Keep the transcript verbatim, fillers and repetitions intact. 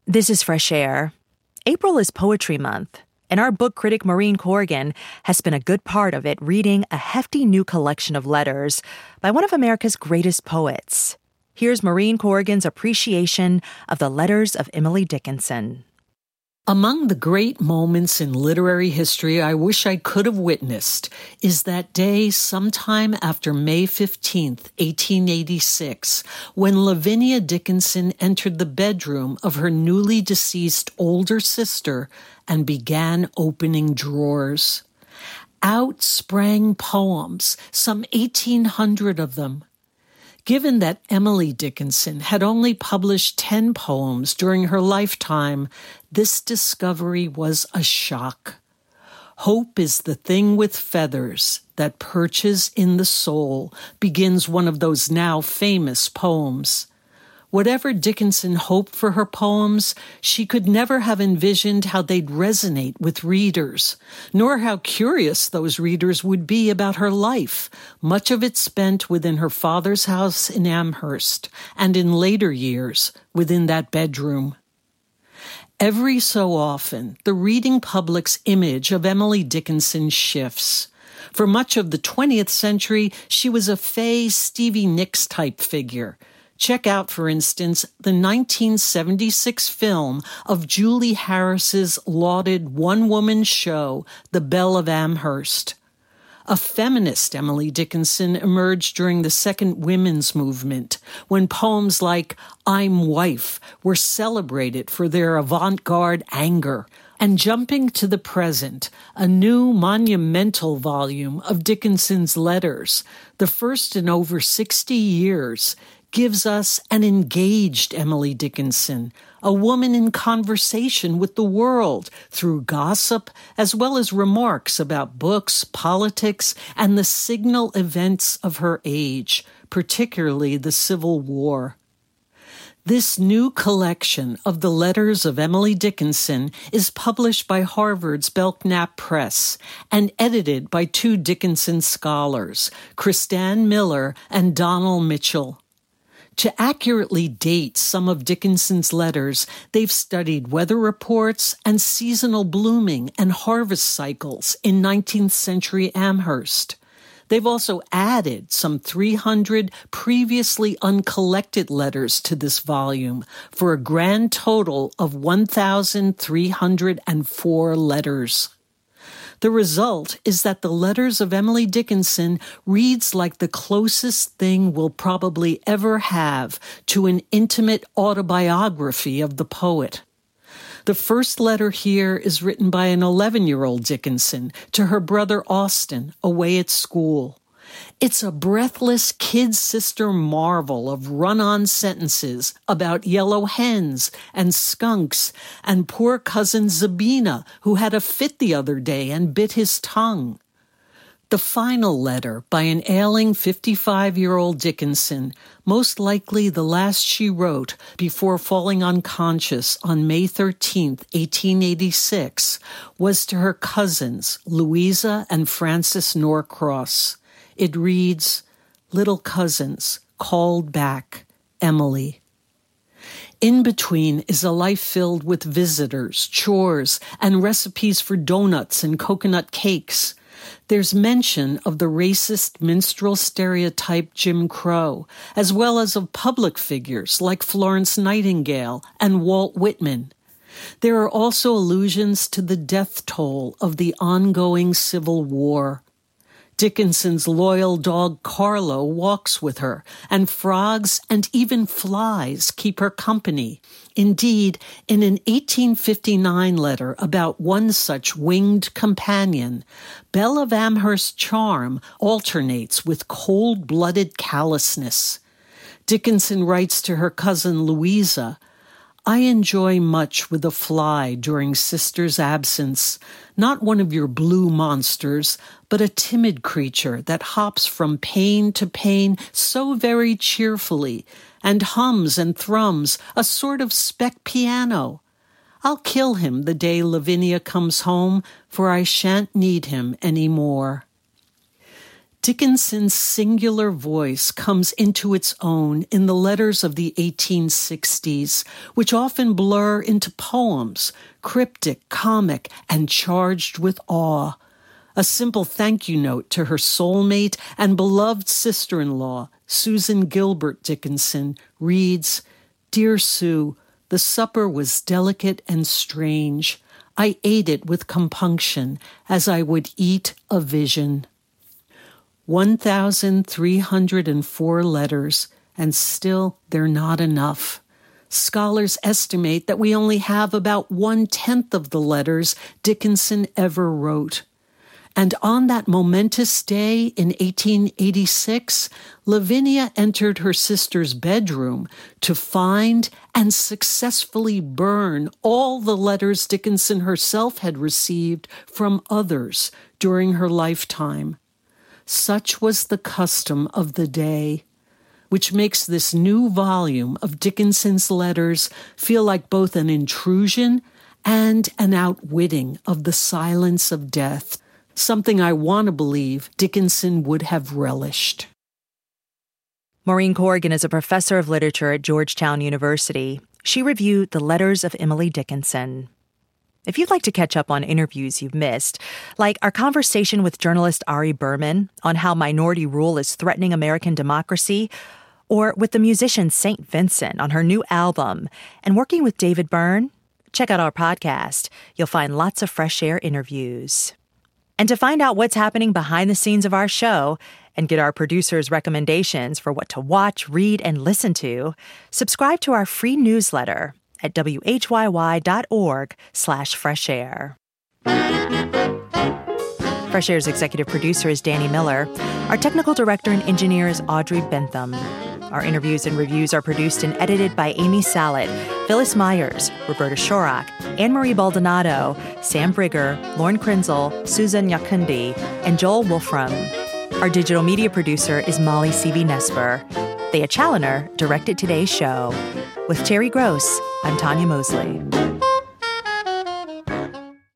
This is Fresh Air. April is Poetry Month, and our book critic Maureen Corrigan has spent a good part of it reading a hefty new collection of letters by one of America's greatest poets. Here's Maureen Corrigan's appreciation of the letters of Emily Dickinson. Among the great moments in literary history I wish I could have witnessed is that day sometime after May fifteenth, eighteen eighty-six, when Lavinia Dickinson entered the bedroom of her newly deceased older sister and began opening drawers. Out sprang poems, some eighteen hundred of them. Given that Emily Dickinson had only published ten poems during her lifetime, this discovery was a shock. Hope is the thing with feathers that perches in the soul, begins one of those now famous poems. Whatever Dickinson hoped for her poems, she could never have envisioned how they'd resonate with readers, nor how curious those readers would be about her life, much of it spent within her father's house in Amherst, and in later years, within that bedroom. Every so often, the reading public's image of Emily Dickinson shifts. For much of the twentieth century, she was a fey Stevie Nicks type figure. Check out, for instance, the nineteen seventy-six film of Julie Harris's lauded one-woman show, The Belle of Amherst. A feminist Emily Dickinson emerged during the second women's movement, when poems like I'm Wife were celebrated for their avant-garde anger. And jumping to the present, a new monumental volume of Dickinson's letters, the first in over sixty years, gives us an engaged Emily Dickinson, a woman in conversation with the world through gossip as well as remarks about books, politics, and the signal events of her age, particularly the Civil War. This new collection of the letters of Emily Dickinson is published by Harvard's Belknap Press and edited by two Dickinson scholars, Kristan Miller and Donald Mitchell. To accurately date some of Dickinson's letters, they've studied weather reports and seasonal blooming and harvest cycles in nineteenth century Amherst. They've also added some three hundred previously uncollected letters to this volume for a grand total of one thousand three hundred four letters. The result is that the letters of Emily Dickinson reads like the closest thing we'll probably ever have to an intimate autobiography of the poet. The first letter here is written by an eleven-year-old Dickinson to her brother Austin, away at school. It's a breathless kid-sister marvel of run-on sentences about yellow hens and skunks and poor cousin Zabina, who had a fit the other day and bit his tongue. The final letter by an ailing fifty-five-year-old Dickinson, most likely the last she wrote before falling unconscious on May thirteenth, eighteen eighty-six, was to her cousins, Louisa and Frances Norcross. It reads, Little cousins, called back, Emily. In between is a life filled with visitors, chores, and recipes for donuts and coconut cakes. There's mention of the racist minstrel stereotype Jim Crow, as well as of public figures like Florence Nightingale and Walt Whitman. There are also allusions to the death toll of the ongoing Civil War. Dickinson's loyal dog Carlo walks with her, and frogs and even flies keep her company. Indeed, in an eighteen fifty-nine letter about one such winged companion, Belle of Amherst's charm alternates with cold-blooded callousness. Dickinson writes to her cousin Louisa, I enjoy much with a fly during sister's absence, not one of your blue monsters, but a timid creature that hops from pane to pane so very cheerfully, and hums and thrums a sort of speck piano. I'll kill him the day Lavinia comes home, for I shan't need him any more. Dickinson's singular voice comes into its own in the letters of the eighteen sixties, which often blur into poems, cryptic, comic, and charged with awe. A simple thank you note to her soulmate and beloved sister-in-law, Susan Gilbert Dickinson, reads, "Dear Sue, the supper was delicate and strange. I ate it with compunction as I would eat a vision." one thousand three hundred four letters, and still they're not enough. Scholars estimate that we only have about one-tenth of the letters Dickinson ever wrote. And on that momentous day in eighteen eighty-six, Lavinia entered her sister's bedroom to find and successfully burn all the letters Dickinson herself had received from others during her lifetime. Such was the custom of the day, which makes this new volume of Dickinson's letters feel like both an intrusion and an outwitting of the silence of death, something I want to believe Dickinson would have relished. Maureen Corrigan is a professor of literature at Georgetown University. She reviewed The Letters of Emily Dickinson. If you'd like to catch up on interviews you've missed, like our conversation with journalist Ari Berman on how minority rule is threatening American democracy, or with the musician Saint Vincent on her new album, and working with David Byrne, check out our podcast. You'll find lots of Fresh Air interviews. And to find out what's happening behind the scenes of our show and get our producers' recommendations for what to watch, read, and listen to, subscribe to our free newsletter at whyy.org slash fresh air. Fresh Air's executive producer is Danny Miller. Our technical director and engineer is Audrey Bentham. Our interviews and reviews are produced and edited by Amy Salet, Phyllis Myers, Roberta Shorak, Anne-Marie Baldonado, Sam Brigger, Lauren Krenzel, Susan Yakundi, and Joel Wolfram. Our digital media producer is Molly C V Nesper. Thea Challoner directed today's show. With Terry Gross, I'm Tanya Mosley.